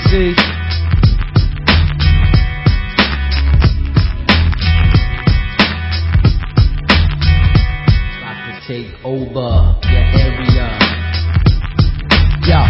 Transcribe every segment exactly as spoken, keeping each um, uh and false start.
C. About to take over your area. Yo.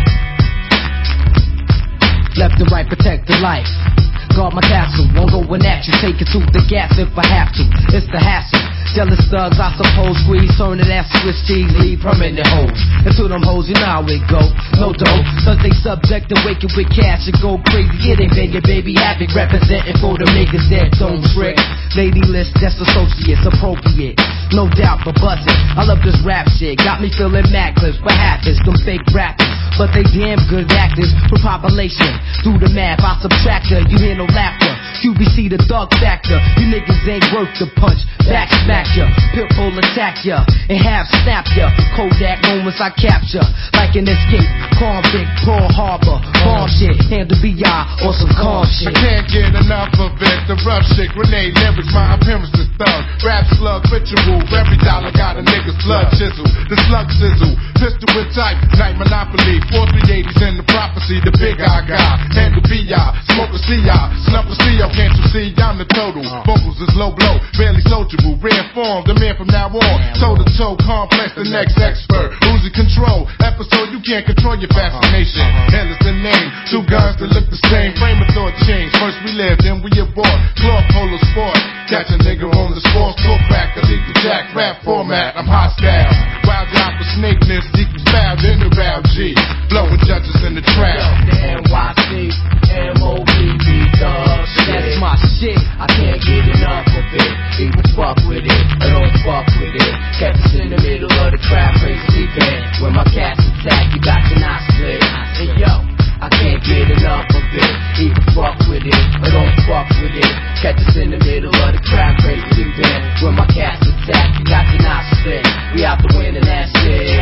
Left and right, protect the life. Guard my castle, won't go in at you. Take it to the gas if I have to. It's the hassle. Jealous thugs, I suppose, squeeze, turn it ass Swiss cheese, leave permanent hoes. And to them hoes, you know how it go. No dough, cause they subject to waking with cash and go crazy. It ain't begging, baby, havoc, representing for the niggas that don't trick. Lady list, that's associates, appropriate. No doubt, but buzzing. I love this rap shit, got me feeling mad clips. What happens? Them fake rappers, but they damn good actors. For population, do the math, I subtract her, you hear no laughter. Q B C the thug factor, you niggas ain't worth the punch. Back smack ya, pitbull attack ya, and half snap ya. Kodak moments I capture, like an escape. Convict, Pearl Harbor, bomb shit, handle B I or some calm shit. I can't get enough of it, the rough shit, grenade lyrics, my appearance is thug. Rap slug, ritual, every dollar got a nigga's blood chisel. The slug sizzle, pistol with type, night monopoly, four three eighties in the prophecy, the big eye guy, handle B I, smoke a C I, snuff a C O, can't you see, I'm the total. Vocals is low blow, barely soldierable, rare form, the man from now on, toe to toe, complex, the next expert, losing control, episode, you can't control your fascination, hell is the name, two guns that look the same, frame of thought change, first we lived, then we abort, cloth polo sport, catch a nigga on the sports, talk back, illegal jack, rap format, I'm hostile, wild out for snakeness, equals foul in the round G, blowing judges in the trap. The N Y C, M O B B, dog shit. That's my shit, I can't get enough of it. Either fuck with it, or don't fuck with it. Kept us in the middle of the crowd, crazy band. When my cats attack, you got your knot split. And yo, I can't get enough of it. Either fuck with it, or don't fuck with it. Catch us in the middle of the crowd, crazy band. When my cats attack, you got your knot split. We out to win and that shit.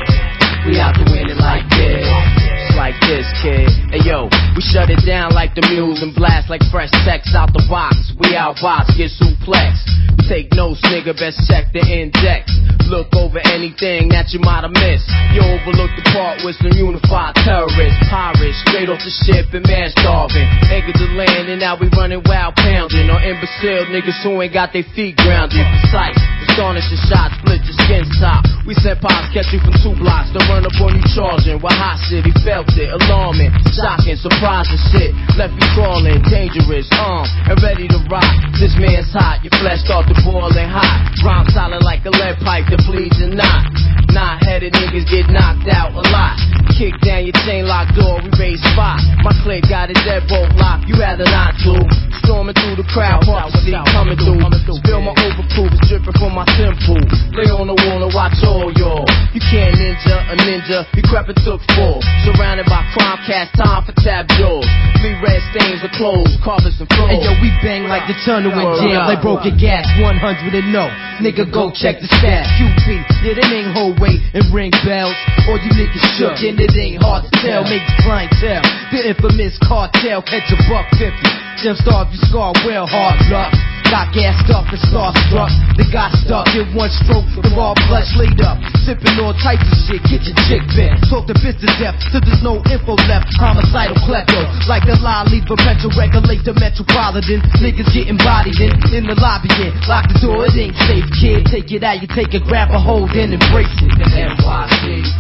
We out to win it like this. Like this, kid. Hey yo, we shut it down like the mules and blast like fresh text out the box. We out box, get suplex. Take notes, nigga, best check the index. Look over anything that you might have missed. You overlook the part with some unified terrorists, pirates, straight off the ship and man starving. Anchored the land and now we running wild pounding. Or imbecile niggas who ain't got their feet grounded. Precise, astonish your shots, split your skin top. We sent pops, catch you from two blocks. Don't run up on you charging. While hot shit, he felt it, alarming, shocking, surprising shit. Left you crawling, dangerous, armed, and ready to rock. This man's hot, your flesh start to boiling hot. Rhyme solid like a lead pipe that bleeds and not. Knot-headed niggas get knocked out a lot. Kick down your chain lock door, we raise spot. My clique got a deadbolt lock, you rather not do. Storming through the crowd, park seat coming through. Spill my overproof, it's dripping from my temple. Lay on the wall and watch all y'all. You can't ninja a ninja, you crept and took full. Surrounded by crime, cast time for tab jaws. Three red stains of clothes, carpets and floors. And yo, we bang like the tunnel in jail. They broke your gas, one hundred and no. Nigga, go check the stats. Q P, yeah, they ain't hold weight and ring bells. All you niggas shook, and it ain't hard to tell. Makes clientele, the infamous cartel, catch a buck fifty. Them starve you scar well, hard luck. Got gassed up and starstruck. They got stuck in one stroke, the raw plush laid up. Sipping all types of shit, get your chick bent. Talk to business depth, till there's no info left. Homicidal klepto, like the lie, leave a metro, regulate the metropolitan. Niggas getting bodied in, in the lobby in. Lock the door, it ain't safe, kid. Take it out, you take it, grab a hold and embrace it. The N Y C,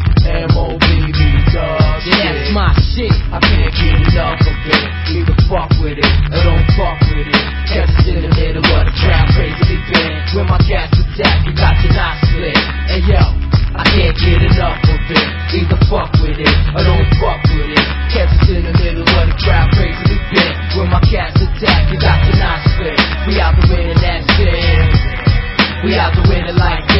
M O B B, dog shit. Yeah, that's my shit, I can't get enough of it. Either fuck with it, or don't fuck with it. Catch us in the middle of the crowd, crazy band. When my cats attack, you got your knot split. And yo, I can't get enough of it. Either fuck with it, or don't fuck with it. Catch us in the middle of the crowd, crazy band. When my cats attack, you got your knot split. We out to win and that's it. We out to win it like